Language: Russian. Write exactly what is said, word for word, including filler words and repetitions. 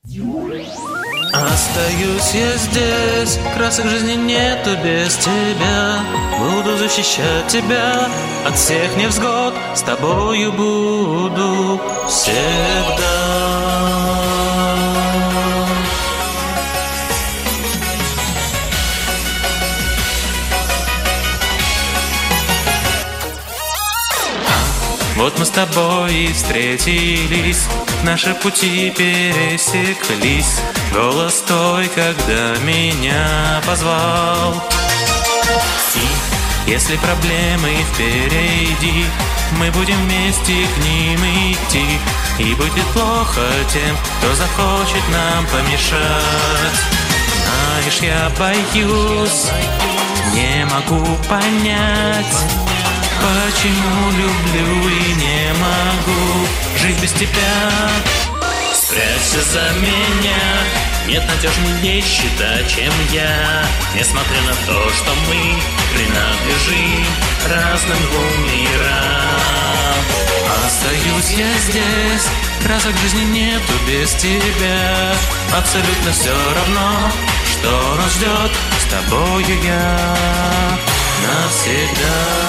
Остаюсь я здесь, красок жизни нету без тебя. Буду защищать тебя от всех невзгод, с тобою буду всегда. Вот мы с тобой и встретились, наши пути пересеклись. Голос той, когда меня позвал. Если проблемы впереди, мы будем вместе к ним идти. И будет плохо тем, кто захочет нам помешать. Знаешь, я боюсь, не могу понять, почему люблю и не могу жить без тебя. Спрячься за меня, нет надежнее щита, чем я. Несмотря на то, что мы принадлежим разным двум мирам. Остаюсь я здесь, красок жизни нету без тебя. Абсолютно все равно, что нас ждет, с тобою я навсегда.